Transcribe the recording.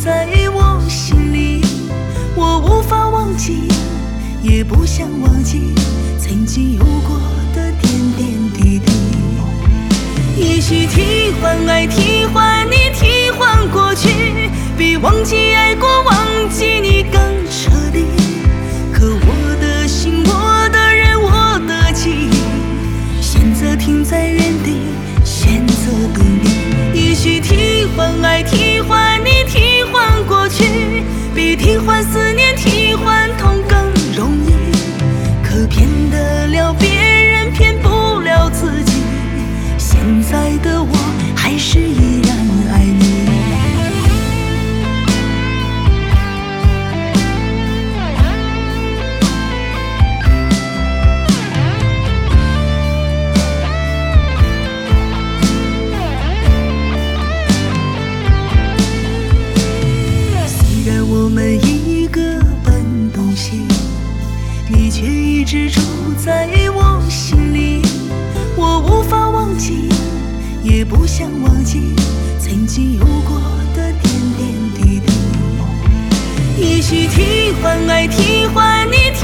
在我心里，我无法忘记，也不想忘记曾经有过的点点滴滴。也许替换爱，替换你，替换过去，比忘记爱过，忘记你更彻底。可我的心，我的人，我的记忆，选择停在原地，选择等你。也许替换爱，替换你，替换过去，比替换思念，替换痛更容易。可骗得了别人，骗不了自己。现在的我还是依然爱你。虽然我们一个奔东西，你却一直住在我心里。我无法忘记，也不想忘记曾经有过的点点滴滴。也许替换爱，替换你，